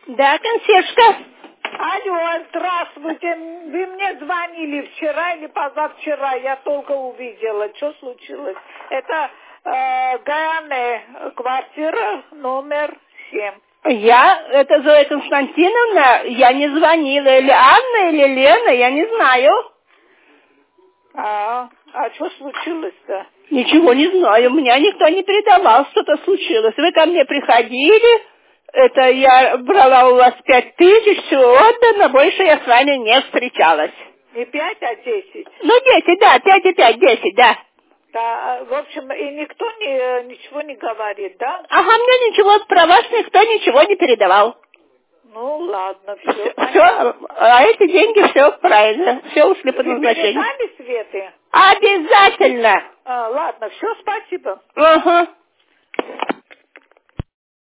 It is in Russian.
Да, консьержка. Алло, здравствуйте. Вы мне звонили вчера или позавчера, я только увидела. Что случилось? Это Гаяне, квартира номер 7. Это Зоя Константиновна, я не звонила. Или Анна, или Лена, я не знаю. А что случилось-то? Ничего не знаю, меня никто не передавал, что-то случилось. Вы ко мне приходили, это я брала у вас 5000, все отдано, больше я с вами не встречалась. Не 5, а 10? Ну, 10, да, 5 и 5, 10, да. Да, в общем, и никто ничего не говорит, да? Ага, мне ничего про вас никто ничего не передавал. Ну, ладно, все. Все, а эти деньги все правильно, все ушли по назначению. Вы передали Светы? Обязательно. Ладно, все, спасибо. Ага.